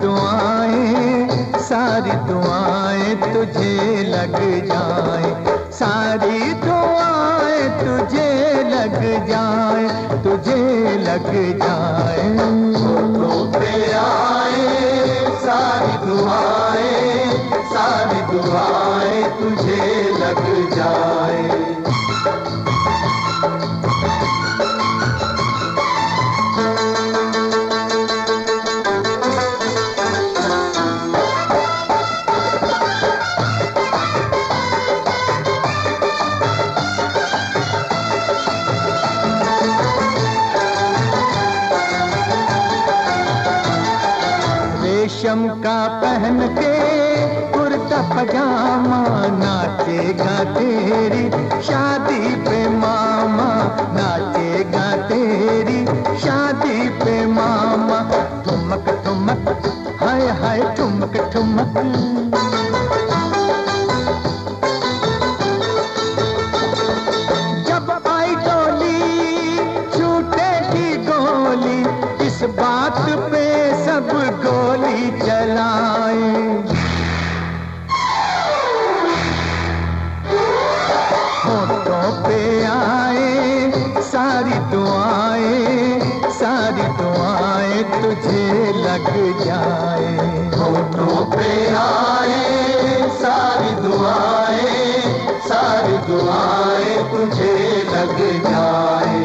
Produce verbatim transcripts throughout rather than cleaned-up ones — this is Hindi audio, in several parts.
दुआएं, सारी दुआएं तुझे लग जाए, सारी दुआएं तुझे लग जाए, तुझे लग जाए। होठों पे आए सारी दुआएं, सारी दुआएं तुझे लग जाए। रेशम का पहन के कुर्ता पजामा नाचेगा तेरी शादी पे मामा, नाचेगा तेरी शादी पे मामा। ठुमक ठुमक हाय हाय ठुमक ठुमक, जब आई डोली छूटेगी गोली, इस बात पे सब गोली चलाए। होठों पे आए सारी दुआएं, सारी दुआएं तुझे लग जाए। होठों पे आए सारी दुआएं, सारी दुआएं तुझे लग जाए।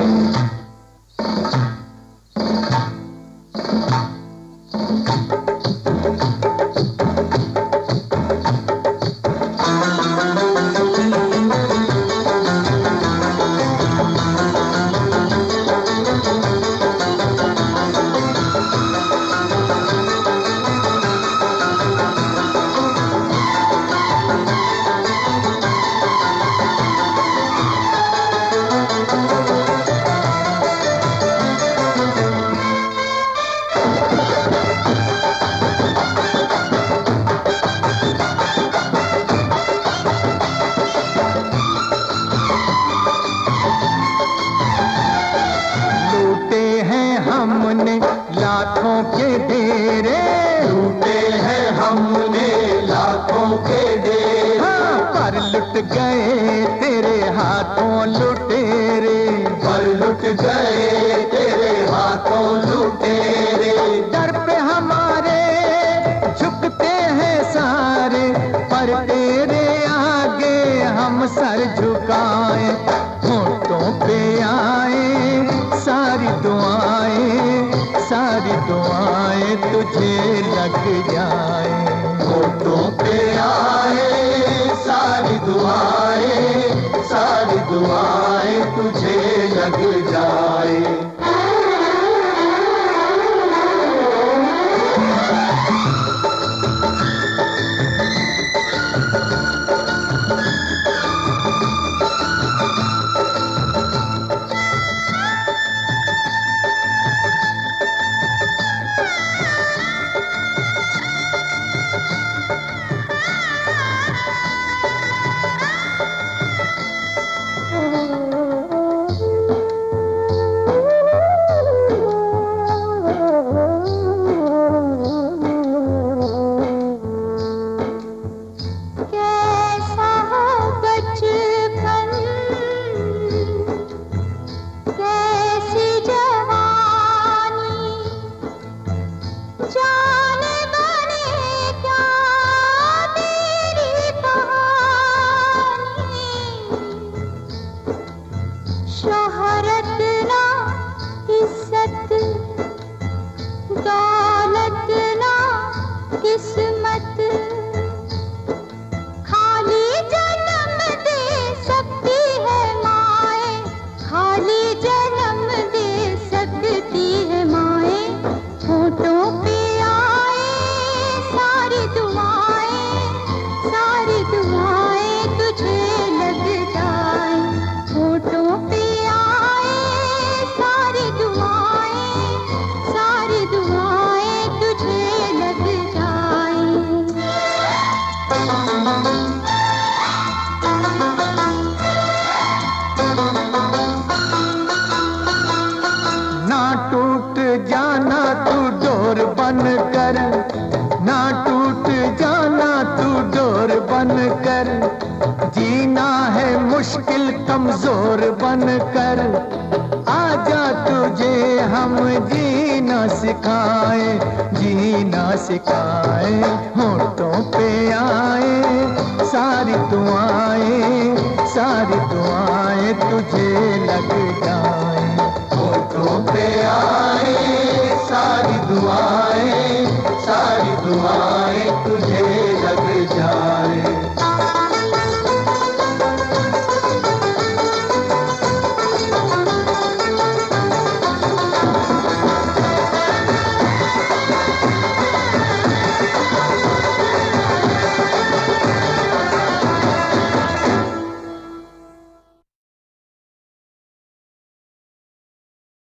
हमने लाखों के डेरे, लूटे हैं हमने लाखों के डेरे। हाँ, पर लुट गए तेरे हाथों लुटेरे, पर लुट गए तेरे हाथों लुटेरे। दर पे हमारे झुकते हैं सारे, पर तेरे आगे हम सर झुकाए। होठों पे आए सारी दुआएं, सारी दुआएं तुझे लग जाए। होठों पे आए सारी दुआएं, सारी दुआएं तुझे लग जाए। सारी दुआएं तुझे लग जाए। ना टूट जाना तू डोर बन कर, जीना है मुश्किल कमजोर बन कर। आजा तुझे हम जीना सिखाए, जीना सिखाए, होठों पे आए सारी दुआएं, सारी दुआएं तुझे लग